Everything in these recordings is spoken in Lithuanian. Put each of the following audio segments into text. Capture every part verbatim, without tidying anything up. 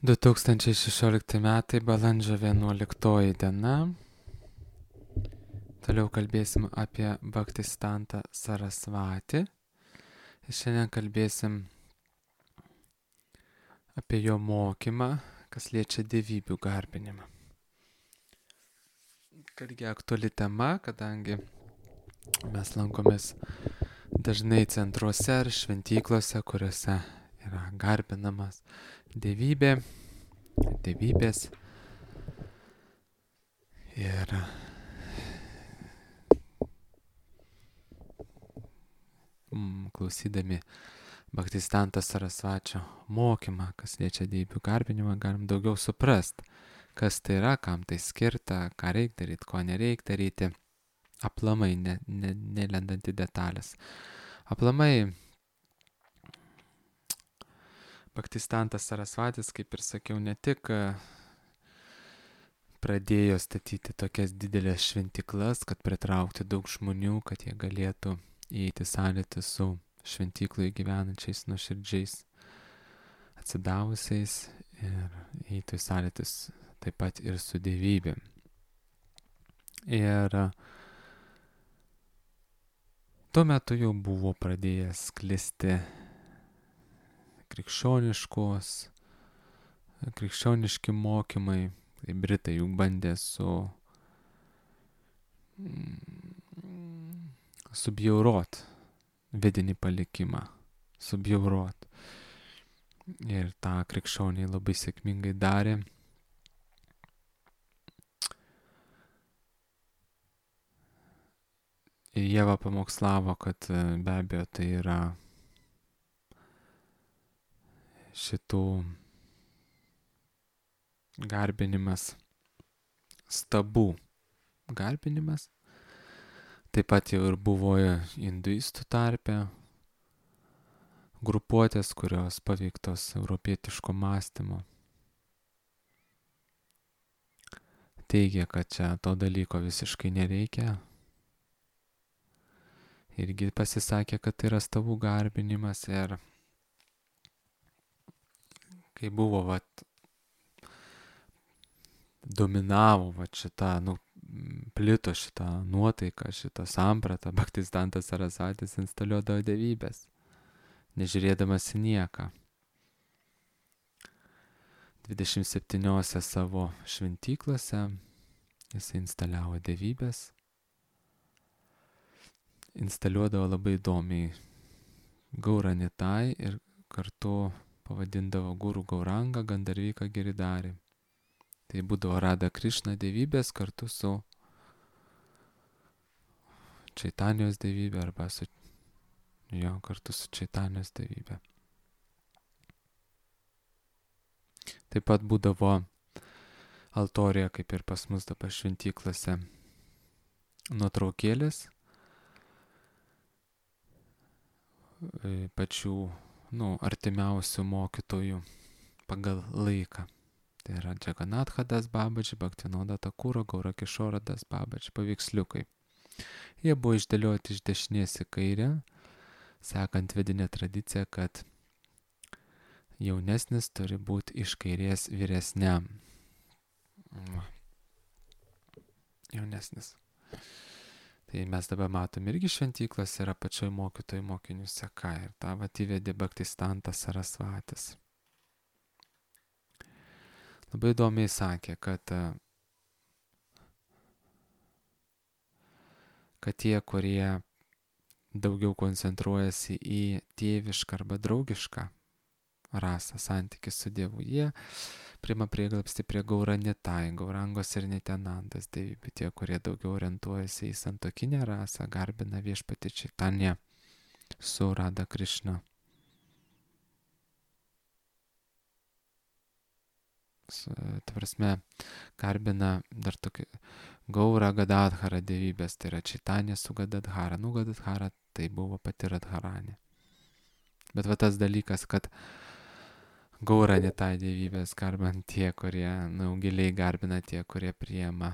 du tūkstančiai šešiolikti metai, balandžio vienuoliktoji diena. Toliau kalbėsim apie Bhaktistantą Sarasvatį. Ir šiandien kalbėsim apie jo mokymą, kas liečia dievybių garbinimą. Kargi aktuali tema, kadangi mes lankomės dažnai centruose ar šventyklose, kuriuose yra garbinamas dievybė, dievybės. Ir mm, klausydami Bhaktistanto Sarasvačio mokymą, kas liečia dievybių garbinimą, galim daugiau suprast, kas tai yra, kam tai skirta, ką reikia daryti, ko nereikia daryti, aplamai, ne, ne, nelendant į detalės. Aplamai, Bhaktistantas Sarasvatis, kaip ir sakiau, ne tik pradėjo statyti tokias didelės šventyklas, kad pritraukti daug žmonių, kad jie galėtų įeiti sąlytį su šventykloje gyvenančiais nuoširdžiais atsidavusiais ir įeiti sąlytis taip pat ir su dievybėm. Ir tuo metu jau buvo pradėjęs sklisti krikščioniškos, krikščioniški mokymai. Tai Britai juk bandė su subjaurot vidinį palikimą, subjaurot. Ir tą krikščioniai labai sėkmingai darė. Ir jie va pamokslavo, kad be abejo tai yra šitų garbinimas, stabų garbinimas. Taip pat jau ir buvo hinduistų tarpe grupuotės, kurios paveiktos europietiško mąstymo. Teigia, kad čia to dalyko visiškai nereikia. Irgi pasisakė, kad tai yra stabų garbinimas. Ir kai buvo vat dominavo vat šitą, nu, plito šitą nuotaiką, šitą sampratą, Bhaktistantas Sarasvatis instaliuodavo dievybės, nežiūrėdamas į nieką. dvidešimt septyniose savo šventyklose jis instaliavo dievybės. Instaliuodavo labai įdomiai Gauranitai ir kartu pavadindavo Guru Gauranga Gandarvika Giridari. Tai būdavo Radha Krishna dievybės kartu su Čaitanijos dievybė arba su, jo, kartu su Čaitanijos dievybė. Taip pat būdavo altorija, kaip ir pas mus dabar šventyklose, nuotraukėlės pačių, nu, artimiausių mokytojų pagal laiką. Tai yra Džaganatha Das Babaji, Bhaktivinoda Thakura, Gaura Kishora Das Babaji paveiksliukai. Jie buvo išdėlioti iš dešinės į kairę, sekant vedinę tradiciją, kad jaunesnis turi būti iš kairės vyresniam. Jaunesnis. Tai mes dabar matom irgi šventyklas yra pačioj mokytojų mokinių seka. Ir tą vat įvedė Bhaktistantas Sarasvatis. Labai įdomiai sakė, kad, kad tie, kurie daugiau koncentruojasi į tėvišką arba draugišką rasą, santykį su Dievu, jie priima prieglobstį prie Gauranitai, Gaurangos ir Nityanandos dievybių. Tie, kurie daugiau orientuojasi į santuokinę rasą, garbina viešpatį Čaitanją su Radha Krishna. Ta prasme, garbina dar tokį Gaura Gadadhara dievybės, tai yra Čaitanė su Gadadhara. Nu, Gadadhara tai buvo pati Radharanė. Bet va tas dalykas, kad Gauranitai dievybės garbina tie, kurie, nu, giliai garbina tie, kurie priima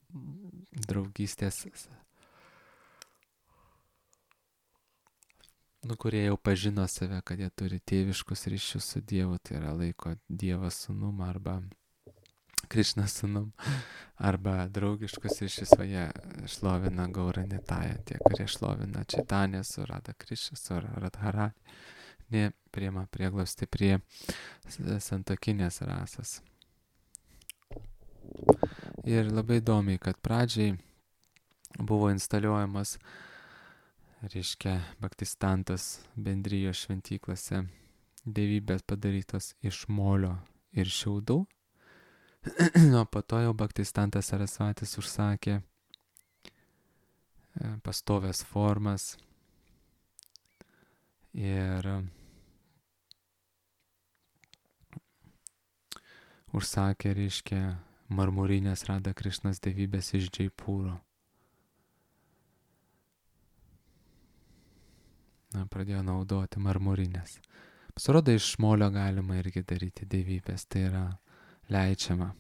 draugystės nu, kurie jau pažino save, kad jie turi tėviškus ryšius su Dievu, tai yra laiko Dievą sūnum arba Krišną sūnum, arba draugiškus ryšius, o jie šlovina Gauranitają, tie, kurie šlovina Čaitanę su Radha Krišna, su Radharani, ne priima prieglobstį prie santuokinės rasės. Ir labai įdomiai, kad pradžiai buvo instaliuojamas, reiškia, Bhaktistantos bendrijos šventyklose dievybės padarytos iš molio ir šiaudų. O po to jau Bhaktistantas Sarasvatis užsakė pastovias formas ir užsakė, reiškia, marmurinės Radha Krišnos dievybės iš Džaipūro. Na, pradėjo naudoti marmurinės. Pasirodo, iš molio galima irgi daryti dievybės, tai yra leidžiama.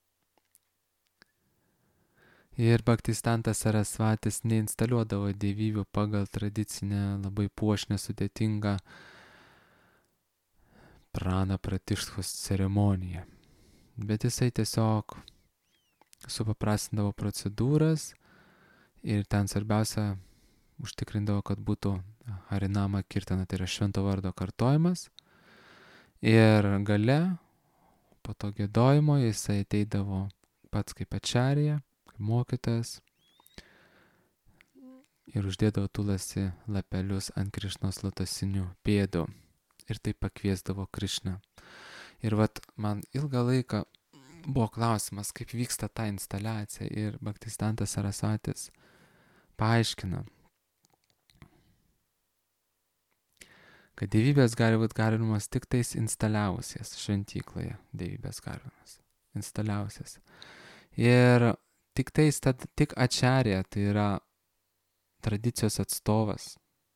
Ir Bhaktistantas Sarasvatis neinstaliuodavo dievybių pagal tradicinę, labai puošnę, sudėtingą prana pratišthos ceremoniją. Bet jisai tiesiog supaprastindavo procedūras ir ten svarbiausia užtikrindavo, kad būtų Harinama Kirtana, tai yra švento vardo kartojimas. Ir gale, po to giedojimo, jisai ateidavo pats kaip ačarija, kaip mokytojas ir uždėdavo tulasi lapelius ant Krišnos lotosinių pėdų ir taip pakviesdavo Krišną. Ir vat man ilgą laiką buvo klausimas, kaip vyksta ta instaliacija, ir Bhaktistantas Sarasvatis paaiškino, kad dievybės gali būti garbinamos tik tais instaliavusies šventykloje, dievybės garbinamos, instaliavusies. Ir tik tais, tad, tik ačarija, tai yra tradicijos atstovas,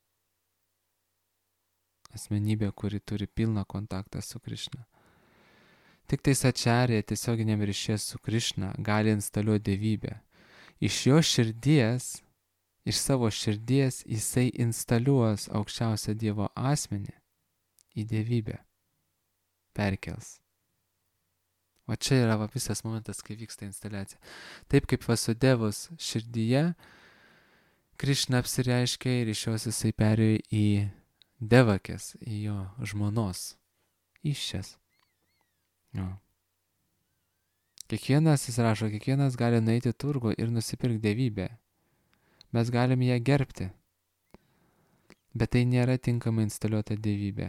asmenybė, kuri turi pilną kontaktą su Krišna. Tik tais ačarija tiesioginėm ryšyje su Krišna gali instaliuoti dievybę. Iš jo širdies, iš savo širdies jisai instaliuos aukščiausią Dievo asmenį į dievybę, perkels. O čia yra va, visas momentas, kai vyksta instaliacija. Taip kaip Vasudevos širdyje Krišna apsireiškė ir iš jos jisai perėjo į Devakės, į jo žmonos įsčias. Jo. Kiekvienas, jis rašo, kiekvienas gali nueiti turgų ir nusipirkti dievybę. Mes galim ją gerbti, bet tai nėra tinkamai instaliuota dievybė.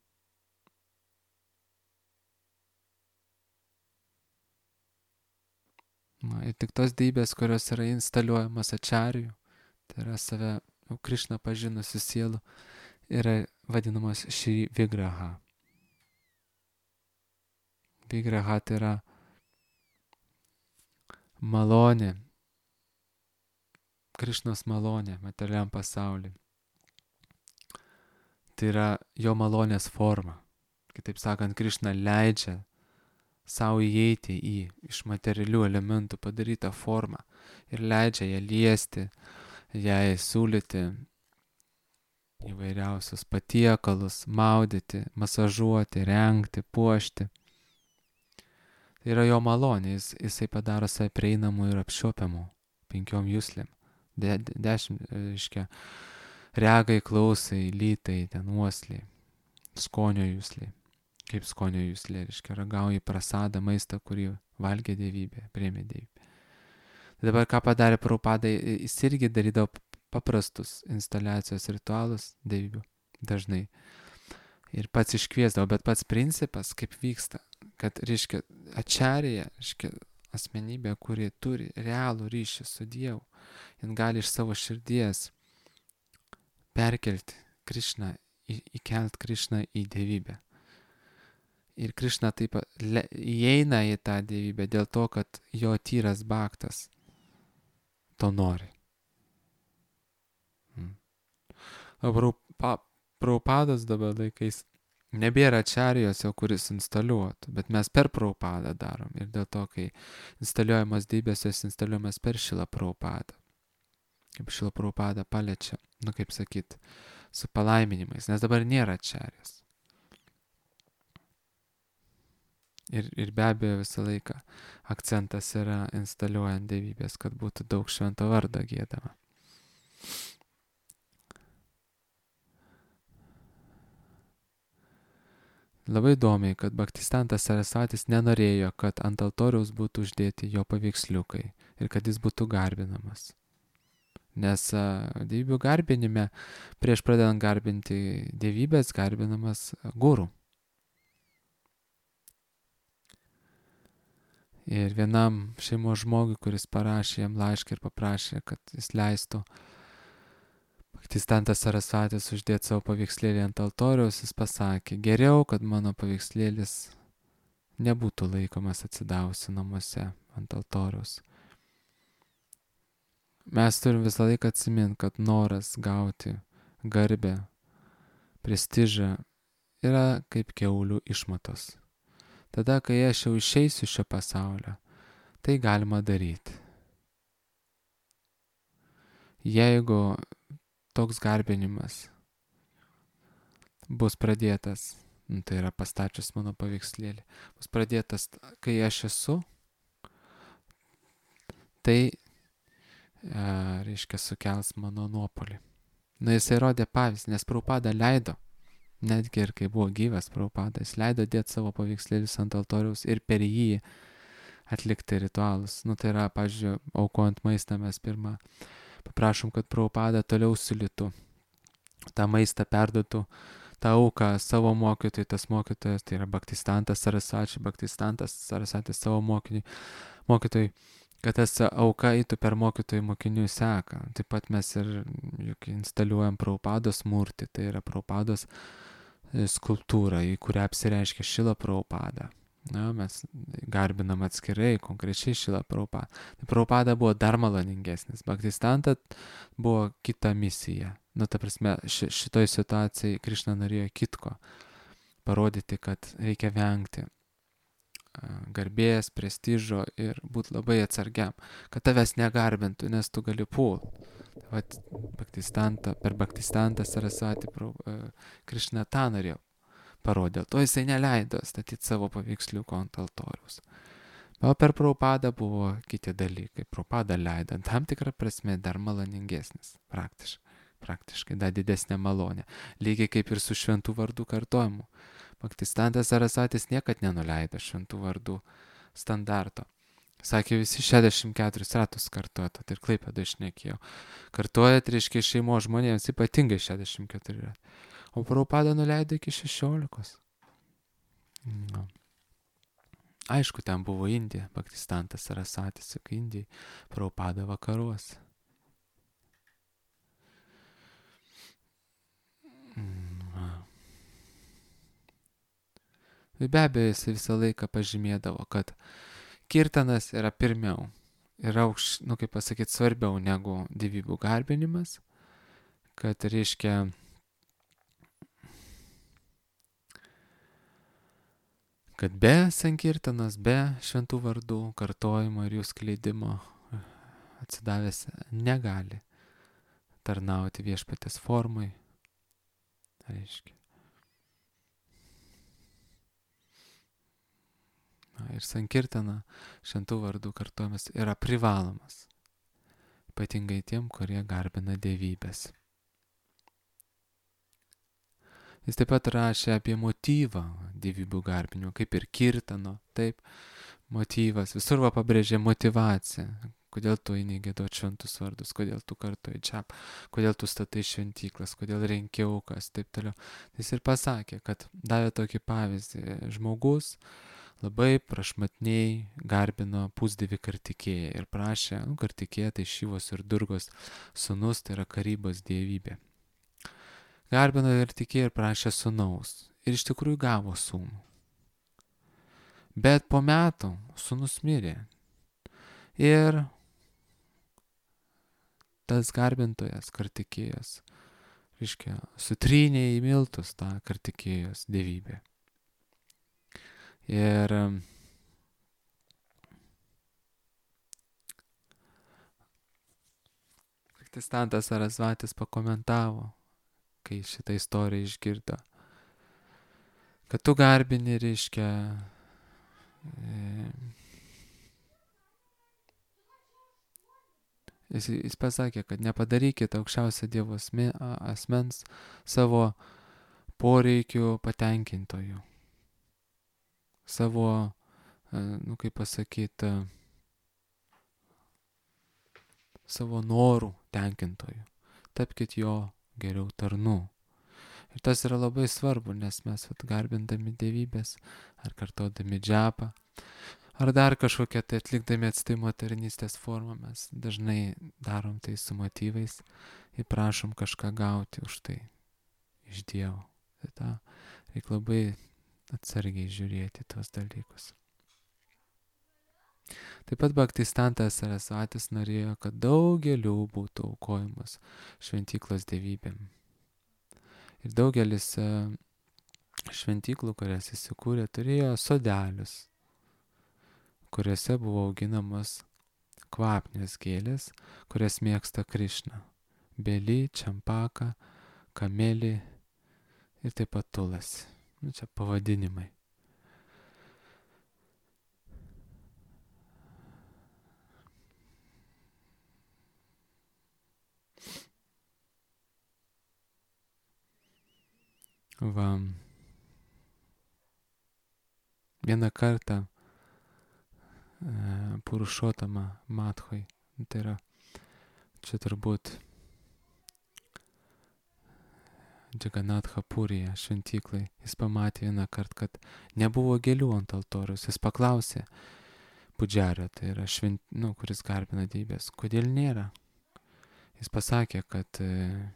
Na, ir tik tos dievybės, kurios yra instaliuojamas ačarijų, tai yra save jau Krišną pažinusių sielų, yra vadinamos Šri Vigraha. Vigraha tai yra malonė, Krišnos malonė materialiam pasauliui. Tai yra jo malonės forma. Kitaip sakant, Krišna leidžia savo įeiti į iš materialių elementų padarytą formą ir leidžia ją liesti, jai siūlyti įvairiausius patiekalus, maudyti, masažuoti, rengti, puošti. Tai yra jo malonė, jis, jisai padaro save prieinamu ir apčiuopiamu penkiom juslėm. De, de, dešimt, reiškia, regai, klausai, lytai, ten uosliai, skonio jusliai. Kaip skonio juslė, reiškia, ragauji prasadą maistą, kurį valgė dievybė, priėmė dievybė. Tai dabar ką padarė Prabhupada, jis irgi darydavo paprastus instaliacijos ritualus dievybių dažnai. Ir pats iškviesdavo, bet pats principas, kaip vyksta, kad, reiškia, ačarija, reiškia, asmenybė, kuri turi realų ryšį su Dievu, jin gali iš savo širdies perkelti Krišną, į, įkelt Krišną į dievybę. Ir Krišna taip le, įeina į tą dievybę dėl to, kad jo tyras bhaktas to nori. Hmm. Prabhupados dabar laikais nebėra ačarijos jau, kuris instaliuotų, bet mes per Prabhupadą darom. Ir dėl to, kai instaliuojamas dievybės, jos instaliuojamas per Šrila Prabhupadą. Kaip Šrila Prabhupada paliečia, nu kaip sakyt, su palaiminimais, nes dabar nėra čerės. Ir, ir be abejo visą laiką akcentas yra instaliuojant dievybės, kad būtų daug švento vardo giedama. Labai įdomiai, kad Bhaktistantas Sarasvatis nenorėjo, kad ant altoriaus būtų uždėti jo paveiksliukai ir kad jis būtų garbinamas. Nes dievybių garbinime, prieš pradedant garbinti dievybės, garbinamas guru. Ir vienam šeimos žmogui, kuris parašė jam laišką ir paprašė, kad jis leistų Bhaktistantas Sarasvatis uždėti savo paveikslėlį ant altoriaus, jis pasakė, geriau, kad mano paveikslėlis nebūtų laikomas atsidavusi namuose ant altoriaus. Mes turim visą laiką atsiminti, kad noras gauti garbę, prestižą yra kaip kiaulių išmatos. Tada, kai aš jau išeisiu iš šio pasaulio, tai galima daryti. Jeigu toks garbinimas bus pradėtas, nu, tai yra pastačius mano paveikslėlį, bus pradėtas, kai aš esu, tai, e, reiškia, sukels mano nuopolį. Na, jisai rodė pavyzdį, nes Prabhupada leido, netgi ir kai buvo gyvas Prabhupada, jis leido dėti savo paveikslėlius ant altoriaus ir per jį atlikti ritualus. Nu, tai yra, pavyzdžiui, aukojant maistą mes pirmą paprašom, kad Prabhupada toliau siūlytų tą maistą, perduotų tą auką savo mokytojui, tas mokytojas, tai yra Bhaktistantas Sarasvatis, Bhaktistantas Sarasvatis savo mokiniui, mokytojui, kad tas auka eitų per mokytojų mokinių seką. Taip pat mes ir juk instaliuojam Prabhupados mūrtį, tai yra Prabhupados skulptūra, į kurią apsireiškia Šrila Prabhupada. Na, mes garbinam atskirai, konkrečiai Šrila Prabhupada. Tai Prabhupada buvo dar maloningesnis. Bhaktistantas buvo kita misija. Nu, ta prasme, ši, šitoj situacijai Krišna norėjo kitko. Parodyti, kad reikia vengti garbės, prestižo ir būti labai atsargiam. Kad tavęs negarbintų, nes tu gali pult. Vat, Bhaktistanta, per Bhaktistantą Sarasvatį Krišna tą norėjo parodė. To jisai neleido statyti savo paveiksliuko ant altoriaus. O per Prabhupadą buvo kiti dalykai. Prabhupada leido tam tikrą prasme dar maloningesnis, praktiškai, praktiškai dar didesnė malonė. Lygiai kaip ir su šventų vardų kartojimu. Bhaktistantas Sarasvatis niekad nenuleido šventų vardų standarto. Sakė, visi šešiasdešimt keturis ratus kartuojat, ir Klaipėdoj šnekėjau. Kartuojat, reiškia, šeimos žmonėms ypatingai šešiasdešimt keturi ratai. O Prabhupada nuleido iki šešiolikos. No. Aišku, ten buvo Indija, Bhaktistantas Sarasvatis, juk Indijai, Prabhupada vakaruose. No. Be abejo, jis visą laiką pažymėdavo, kad kirtanas yra pirmiau, yra, aukš, nu, kaip pasakyti, svarbiau negu dievybių garbinimas, kad reiškia kad be sankirtanos, be šventų vardų kartojimo ir jų skleidimo atsidavęs negali tarnauti viešpatės formai. Reiškia. Na, ir sankirtana šventų vardų kartojimas yra privalomas, ypatingai tiem, kurie garbina dievybės. Jis taip pat rašė apie motyvą dievybių garbinimo, kaip ir kirtano, taip, motyvas. Visur va pabrėžė motivaciją. Kodėl tu eini giedoti šventus vardus, kodėl tu kartoji džapą, kodėl tu statai šventyklas, kodėl renki aukas, taip toliau. Jis ir pasakė, kad davė tokį pavyzdį. Žmogus labai prašmatniai garbino pusdievį Kartikėją ir prašė, nu, Kartikėja tai Šivos ir Durgos sūnus, tai yra karybos dievybė. Garbino ir tikėjo ir prašė sūnaus. Ir iš tikrųjų gavo sūnų. Bet po metų sūnus mirė. Ir tas garbintojas Kartikėjos, reiškia, sutrynė į miltus tą Kartikėjos dievybę. Ir Bhaktistantas Sarasvatis pakomentavo kai šitą istoriją išgirdo. Kad tu garbini, reiškia, e, jis, jis pasakė, kad nepadarykite aukščiausio Dievo asmens savo poreikių patenkintojų, savo, nu kaip pasakyti, savo norų tenkintojų. Tapkite jo geriau tarnų. Ir tas yra labai svarbu, nes mes vat, garbindami dievybės, ar kartodami džepą, ar dar kažkokią tai atlikdami atstaimo tarnystės formą, mes dažnai darom tai su motyvais ir prašom kažką gauti už tai iš Dievo. Tai tą reikia labai atsargiai žiūrėti tuos dalykus. Taip pat Bhaktistantas Sarasvatis norėjo, kad daug gėlių būtų aukojamas šventyklos dievybėm. Ir daugelis šventyklų, kurias įsikūrė, turėjo sodelius, kuriuose buvo auginamos kvapnios gėlės, kurias mėgsta Krišna. Beli, čampaka, kameli ir taip pat tulasi. Nu, čia pavadinimai. Va. Vieną kartą e, Purušotama Madhoj, tai yra čia turbūt Džaganatha Purija šventyklai, jis pamatė vieną kartą, kad nebuvo gėlių ant altoriaus. Jis paklausė pudžario, tai yra švent, nu, kuris garbina dievybės, kodėl nėra. Jis pasakė, kad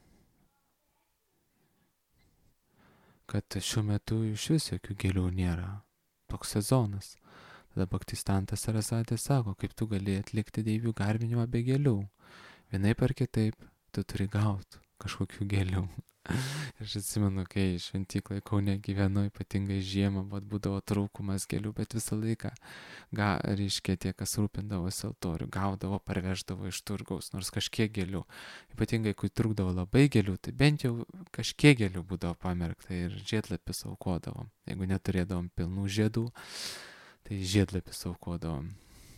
kad šiuo metu iš vis jokių gėlių nėra. Toks sezonas. Tada Bhaktistantas Sarasvatis sako, kaip tu gali atlikti dievių garbinimą be gėlių. Vienaip ar kitaip, tu turi gauti kažkokių gėlių. Ir aš atsimenu, kai šventyklai Kaune gyvenu, ypatingai žiemą, vat būdavo trūkumas gėlių, bet visą laiką, ga, reiškia, tie, kas rūpindavosi altorių, gaudavo, parveždavo iš turgaus, nors kažkiek gėlių. Ypatingai, kai trūkdavo labai gėlių, tai bent jau kažkiek gėlių būdavo pamerkta ir žiedlapis aukodavom. Jeigu neturėdavom pilnų žiedų, tai žiedlapis aukodavom.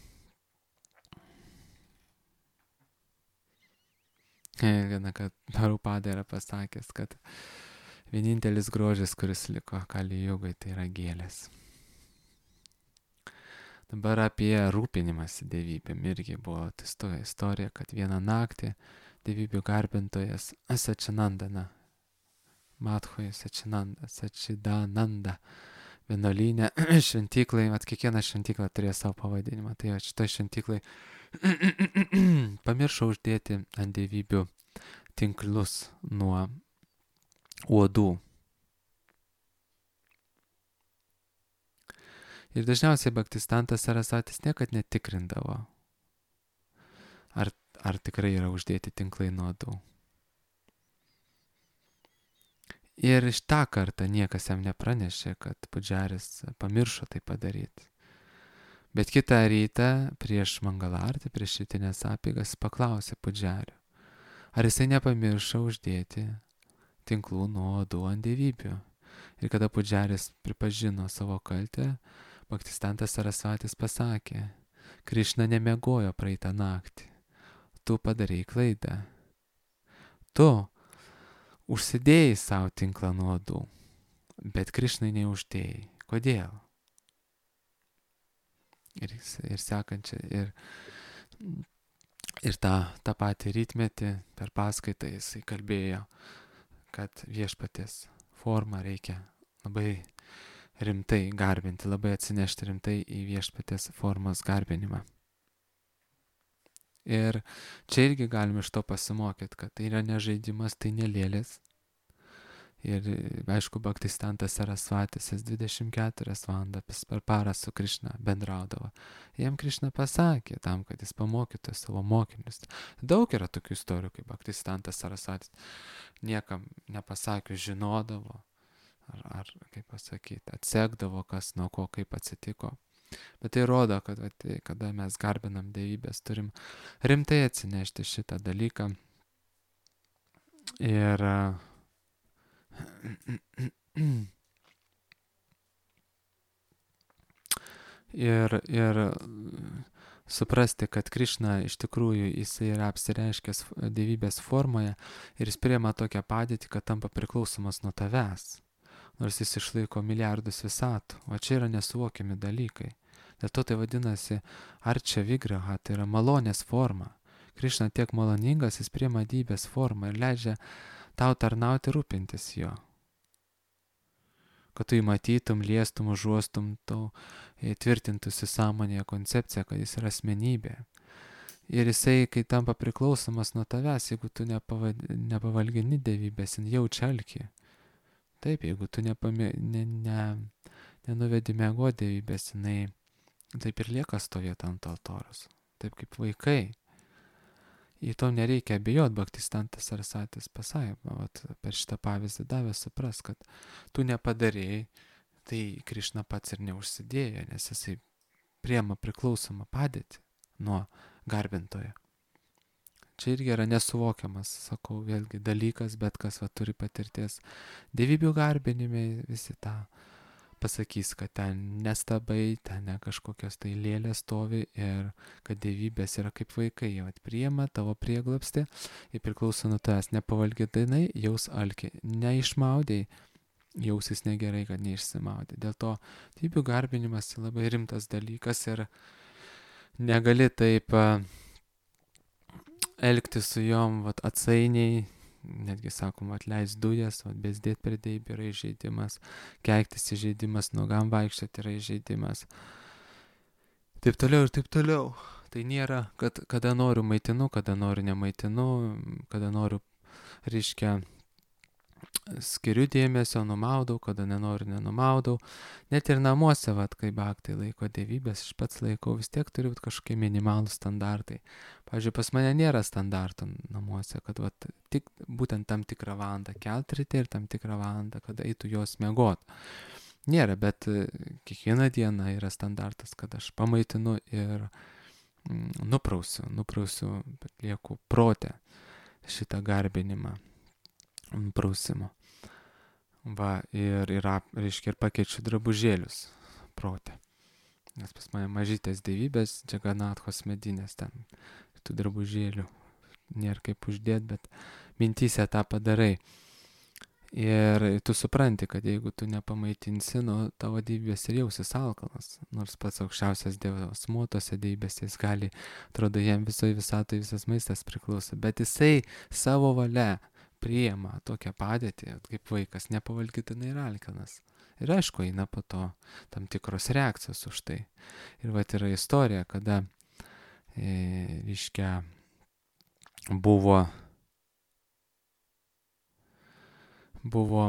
Vieną, kad Prabhupada yra pasakęs, kad vienintelis grožis, kuris liko Kali Jugai, tai yra gėlės. Dabar apie rūpinimąsi dievybėm irgi buvo ta istorija, kad vieną naktį dievybių garbintojas Sačinandana, Madhoj Sačinanda, Sačidananda, vienuolynė šventyklai, at kiekviena šventykla turėjo savo pavadinimą, tai šitoj šventyklai pamiršau uždėti ant dievybių tinklus nuo uodų. Ir dažniausiai Bhaktistantas Sarasvatis niekad netikrindavo, ar, ar tikrai yra uždėti tinklai nuo uodų. Ir iš tą kartą niekas jam nepranešė, kad pudžaris pamiršo tai padaryti. Bet kitą rytą prieš mangalartį, prieš rytinės apeigas paklausė pudžario, ar jisai nepamiršo uždėti tinklų nuo uodų ant dievybių. Ir kada pudžaris pripažino savo kaltę, Bhaktistantas Sarasvatis pasakė, Krišna nemiegojo praeitą naktį, tu padarei klaidą. Tu užsidėjai savo tinklą nuo uodų, bet Krišnai neuždėjai. Kodėl? Ir, ir sekančią, ir, ir tą, tą patį rytmetį per paskaitą jisai kalbėjo, kad viešpaties formą reikia labai rimtai garbinti, labai atsinešti rimtai į viešpaties formos garbinimą. Ir čia irgi galime iš to pasimokyti, kad tai yra ne žaidimas, tai ne lėlės. Ir aišku, Bhaktistantas Sarasvatis dvidešimt keturias valandas per parą su Krišna bendraudavo. Jam Krišna pasakė tam, kad jis pamokytų savo mokinius. Daug yra tokių istorijų, kaip Bhaktistantas Sarasvatis niekam nepasakius žinodavo, ar, ar kaip pasakyti, atsekdavo, kas nuo ko kaip atsitiko. Bet tai rodo, kad tai, kada mes garbinam dievybės, turim rimtai atsinešti šitą dalyką. Ir Ir, ir suprasti, kad Krišna iš tikrųjų jisai yra apsireiškęs dievybės formoje ir jis priema tokią padėtį, kad tampa priklausomas nuo tavęs. Nors jis išlaiko milijardus visatų, o čia yra nesuvokiami dalykai. Dėl to tai vadinasi arčia vigraha, tai yra malonės forma. Krišna tiek maloningas, jis priema dievybės formą ir leidžia tau tarnauti, rūpintis jo. Kad tu jį matytum, liestum, užuostum, tau tvirtintųsi sąmonėje koncepcija, kad jis yra asmenybė. Ir jisai, kai tampa priklausomas nuo tavęs, jeigu tu nepavad, nepavalgini dievybės, jin jaučia alkį. Taip, jeigu tu nepamė, ne, ne, nenuvedi miego dievybės, jinai taip ir lieka stovėti ant altorius. Taip kaip vaikai. Į to nereikia abejoti, Bhaktistantas Sarasvatis pasakė, vat, per šitą pavyzdį davė supras, kad tu nepadarėjai, tai Krišna pats ir neužsidėjo, nes jisai priema priklausomą padėtį nuo garbintojo. Čia irgi yra nesuvokiamas, sakau, vėlgi dalykas, bet kas va, turi patirties dievybių garbinime, visi tą pasakys, kad ten nestabai, ten ne kažkokios tai lėlės stovi ir kad dievybės yra kaip vaikai, jie priima tavo prieglobstį ir priklauso nuo tavęs, nepavalgydinai jaus alkį, neišmaudėjai, jausis negerai, kad neišsimaudė. Dėl to dievybių garbinimas labai rimtas dalykas ir negali taip uh, elgtis su jom vat, atsainiai, netgi sakoma, atleis dujas, o bezdėt per deibį yra įžeidimas, keiktis įžeidimas, nuogam vaikščioti yra įžeidimas. Taip toliau ir taip toliau. Tai nėra, kad kada noriu maitinu, kada noriu nemaitinu, kada noriu, reiškia, skiriu dėmesio, numaudau, kada nenoriu, nenumaudau. Net ir namuose, vat, kai bhaktai laiko dievybės, aš pats laikau, vis tiek turi būti kažkokie minimalūs standartai. Pavyzdžiui, pas mane nėra standartų namuose, kad vat, tik būtent tam tikrą valandą kelt ryte ir tam tikrą valandą, kada eitų jos miegot. Nėra, bet kiekvieną dieną yra standartas, kad aš pamaitinu ir mm, nuprausiu, nuprausiu, bet lieku protę šitą garbinimą. Prausimo. Va, ir, ir, reiškia, ir pakeičiu drabužėlius protę. Nes pas mane mažytės dievybės, Džaganathos medinės ten, tų drabužėlių nėra kaip uždėt, bet mintyse tą padarai. Ir tu supranti, kad jeigu tu nepamaitinsi, nu, tavo dievybės ir jausis alkanas. Nors pats aukščiausias dievas muotose dievybės, jis gali, atrodo, jam visoje visatoje visas maistas priklauso, bet jisai savo valia priima tokią padėtį, kaip vaikas nepavalgytinai ir alkanas. Ir aišku, eina po to tam tikros reakcijos už tai. Ir vat yra istorija, kada, e, reiškia, buvo, buvo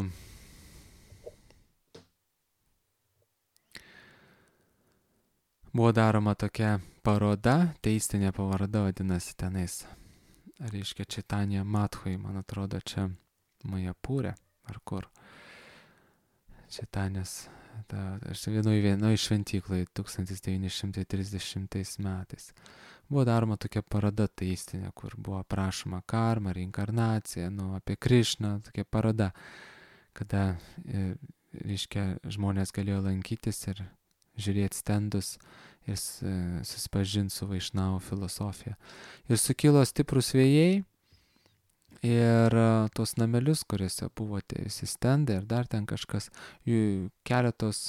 buvo daroma tokia paroda, teistinė paroda vadinasi tenais. Reiškia, Čaitanija Madhui, man atrodo, čia Majapūrė, ar kur. Čaitanės, aš vienoje vienoje šventyklai tūkstantis devyni šimtai trisdešimtais metais. Buvo daroma tokia paroda teistinė, kur buvo aprašoma karma, reinkarnacija, nu, apie Krišną, tokia paroda, kada, reiškia, žmonės galėjo lankytis ir žiūrėti stendus ir susipažinti su Vaišnavų filosofija. Ir sukilo stiprus vėjai ir tos namelius, kuriuose buvo tie visi stendai ir dar ten kažkas, jų keletos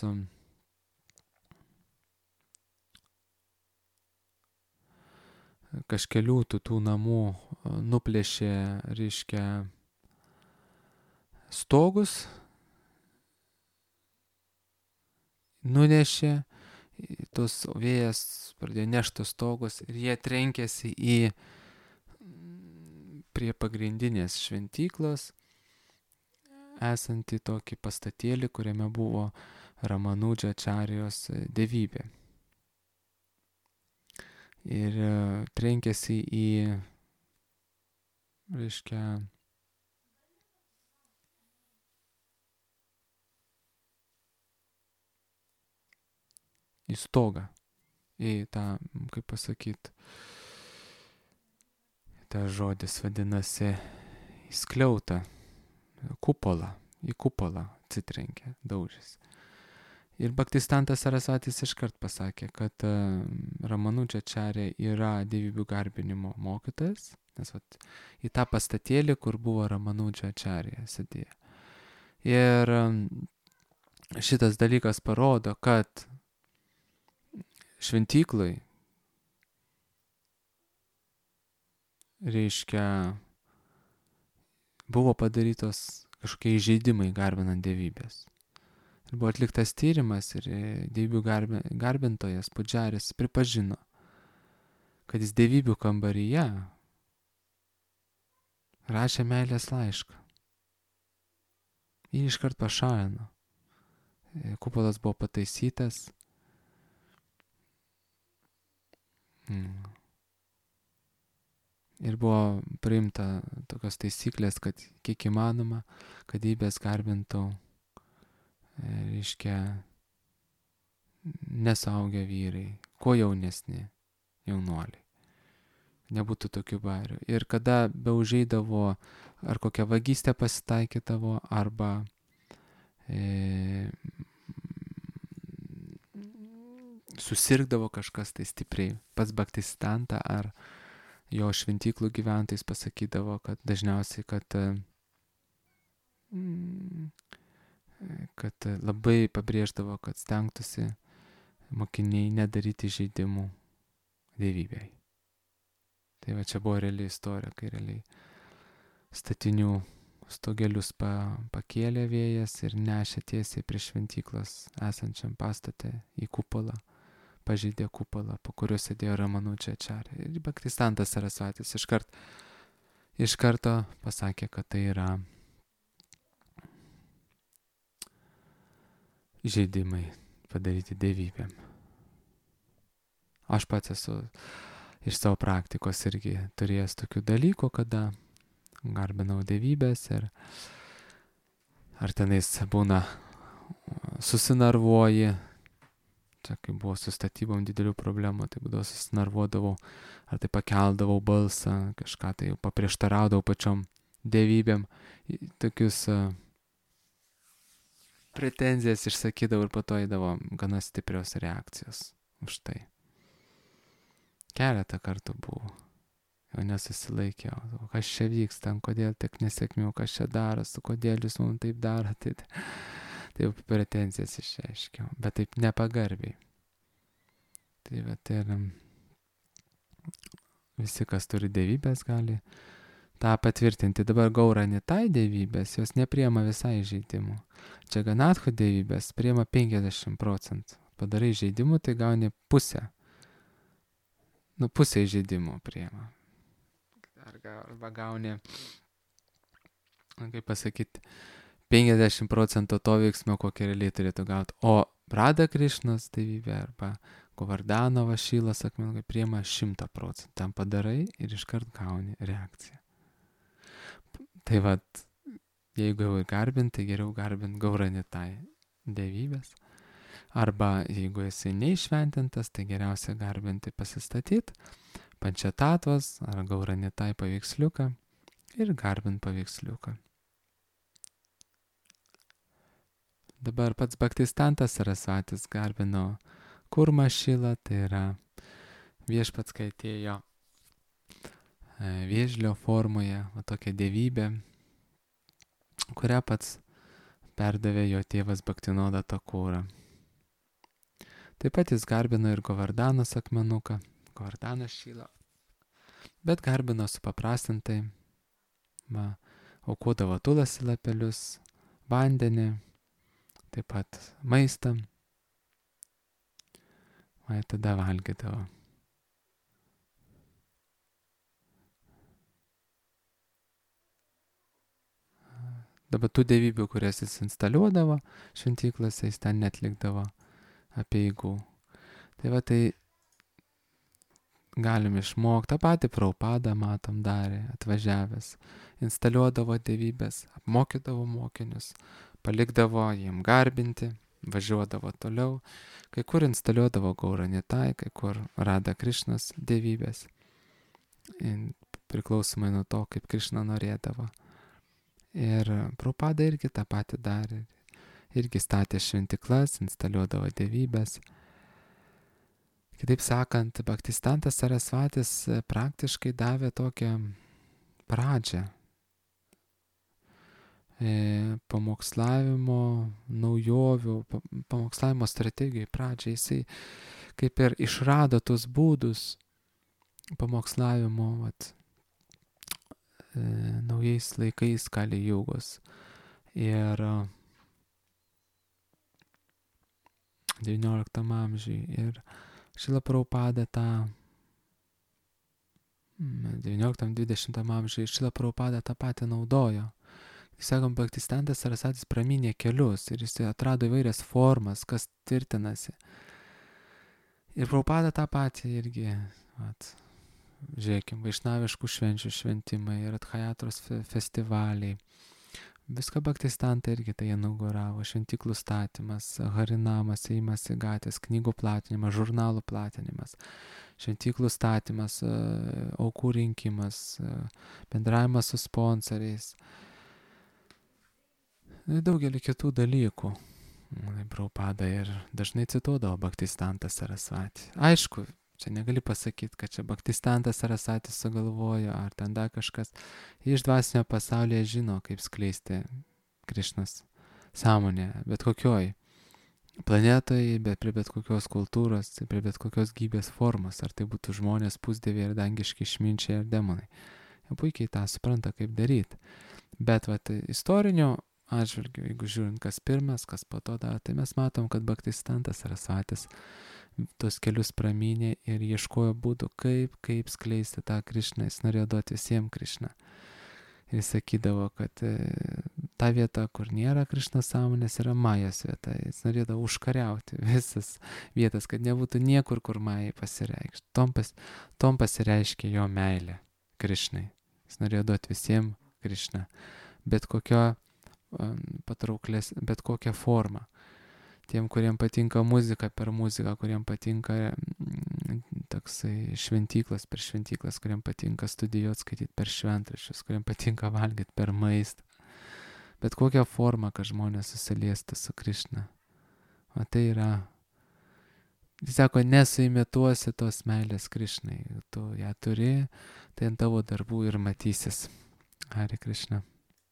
kažkelių tų, tų namų nuplėšė, reiškia, stogus, nunešė, tos vėjas pradėjo nešti stogus ir jie trenkėsi į prie pagrindinės šventyklos esantį tokį pastatėlį, kuriame buvo Ramanudža Ačarijos dievybė. Ir trenkėsi į, reiškia, į stogą, į tą, kaip pasakyti, tas žodis vadinasi, į skliautą, kupolą, į kupolą atsitrenkė, daužėsi. Ir Bhaktistantas Sarasvatis iškart pasakė, kad Ramanujačarya yra dievybių garbinimo mokytojas, nes vat, į tą pastatėlį, kur buvo Ramanujačarya sėdėjo. Ir šitas dalykas parodo, kad šventyklai, reiškia, buvo padarytos kažkokie įžeidimai garbinant dievybės. Ir buvo atliktas tyrimas ir dievybių garbintojas Pudžaris pripažino, kad jis dievybių kambaryje rašė meilės laišką. Jį iškart pašalino. Kupolas buvo pataisytas. Ir buvo priimta tokios taisyklės, kad kiek įmanoma, kad dievybės garbintų, reiškia, nesuaugę vyrai, kuo jaunesni jaunuoliai. Nebūtų tokių barių. Ir kada beužeidavo, ar kokia vagystė pasitaikydavo, arba e, susirgdavo kažkas tai stipriai, pats Bhaktisiddhanta ar jo šventyklų gyventojais pasakydavo, kad dažniausiai, kad, kad labai pabrėždavo, kad stengtųsi mokiniai nedaryti žaidimų dievybei. Tai va čia buvo realiai istorija, kai realiai statinių stogelius pa, pakėlė vėjas ir nešė tiesiai prie šventyklos esančiam pastate į kupolą, pažeidė kupolą, po kuriuo sėdėjo Ramanujačarya. Ir Bhaktistantas Sarasvatis iškart, iš karto pasakė, kad tai yra žaidimai padaryti dievybėm. Aš pats esu iš savo praktikos irgi turėjęs tokių dalykų, kada garbinau dievybės ir ar tenais būna susinarvuoji, čia kai buvo su statybom didelių problemų, tai būdavo susinarvuodavau, ar tai pakeldavau balsą, kažką tai paprieštaraudavau pačiom dievybėm, tokius uh, pretenzijas išsakydavau ir po to eidavo gana stiprios reakcijos už tai. Keletą kartų buvo. Jau nesusilaikiau. Kas čia vyksta, kodėl tiek nesėkmių, kas čia darosi, kodėl jūs mums taip darote. Tai, tai jau pretenzijas išreiškiau, bet taip nepagarbiai. Tai vat ir visi, kas turi dievybės, gali tą patvirtinti. Dabar Gauranitai dievybės, jos nepriema visai žaidimų. Čia Ganatho dievybės priema penkiasdešimt procentų. Padarai žaidimų, tai gauni pusę. Nu, pusę žaidimų priema. Arba gauni, kaip pasakyti, penkiasdešimt procentų to veiksmo, kokį realiai turėtų gauti. O Radha Krišnos dievybė arba Govardhano Vašilas, sakome, priema šimtą procentų. Tam padarai ir iškart gauni reakciją. Tai vat, jeigu jau garbint, tai geriau garbint Gauranitai dievybės. Arba jeigu esi neišventintas, tai geriausia garbinti pasistatyti Pančatatvos ar Gauranitai paveiksliuką ir garbint paveiksliuką. Dabar pats Bhaktistantas Sarasvatis garbino Kurmašilą, tai yra viešpats, kai atėjo vėžlio formoje, va tokia dievybė, kurią pats perdavė jo tėvas Bhaktinoda Thakura. Taip pat jis garbino ir Govardhanos akmenuką, Govardhano šylą, bet garbino supaprastintai, va, aukodavo tulasi lapelius, vandenį, taip pat maistą, va, ir tada valgydavo. Dabar tų dievybių, kurias jis instaliuodavo šventyklose, jis ten netlikdavo apeigų. Tai va, tai galim išmokti, tą patį Prabhupada matom darė, atvažiavęs, instaliuodavo dievybės, apmokydavo mokinius, palikdavo jiem garbinti, važiuodavo toliau, kai kur instaliuodavo Gauranitai, kai kur Radha Krišnos dievybės, priklausomai nuo to, kaip Krišna norėdavo. Ir Prabhupada irgi tą patį darė. Irgi statė šventiklas, instaliuodavo dievybės. Kitaip sakant, Bhaktistantas Sarasvatis praktiškai davė tokią pradžią e, pamokslavimo naujovių, pa, pamokslavimo strategijai pradžią. Jisai kaip ir išrado tos būdus pamokslavimo vat, e, naujais laikais Kali Jugos. Ir devynioliktam amžiui. Ir Šrila Prabhupada tą devynioliktam dvidešimtam amžiui Šrila Prabhupada tą patį naudojo. Sakom, Bhaktistantas Sarasvatis pramynė kelius ir jis atrado įvairias formas, kas tvirtinasi. Ir Prabhupada tą patį irgi, vat, žiūrėkim, vaišnaviškų švenčių šventimai ir Radhayatros fe festivaliai. Viską Bhaktistantą irgi tai inauguravo. Šventyklų statymas, harinamas, ėjimas į gatves, knygų platinimas, žurnalų platinimas, šventyklų statymas, aukų rinkimas, bendravimas su sponsoriais. Daugelį kitų dalykų. Prabhupada ir dažnai cituodavo Bhaktistantą Sarasvatį. Aišku, čia negali pasakyti, kad čia Bhaktistantas Sarasvatis sugalvojo, ar ten dar kažkas. Iš dvasinio pasaulyje žino, kaip skleisti Krišnos sąmonę, bet kokioj planetoje, bet prie bet kokios kultūros, prie bet kokios gyvybės formos, ar tai būtų žmonės, pusdieviai, ar dangiški išminčiai, ar demonai. Jie puikiai tą supranta, kaip daryti. Bet vat, istorinio atžvilgiu, jeigu žiūrint, kas pirmas, kas po to dar, tai mes matom, kad Bhaktistantas Sarasvatis tos kelius pramynė ir ieškojo būdų, kaip, kaip skleisti tą Krišną. Jis norėjo duoti visiems Krišną. Ir jis sakydavo, kad e, ta vieta, kur nėra Krišnos sąmonės, yra Majos vieta. Jis norėdavo užkariauti visas vietas, kad nebūtų niekur, kur Majai pasireikšti. Tom, pas, tom pasireiškė jo meilė Krišnai. Jis norėjo duoti visiems Krišną. Bet kokio um, patrauklės, bet kokią formą. Tiem, kuriem patinka muzika per muziką, kuriem patinka mm, toksai šventyklas per šventyklas, kuriem patinka studijuoti, skaityti per šventraščius, kuriem patinka valgyti per maistą. Bet kokią formą, kad žmonės susiliestų su Krišna. O tai yra, jis sako, nesuimituosi tos meilės Krišnai. Tu ją turi, tai ant tavo darbų ir matysis. Hare Krishna.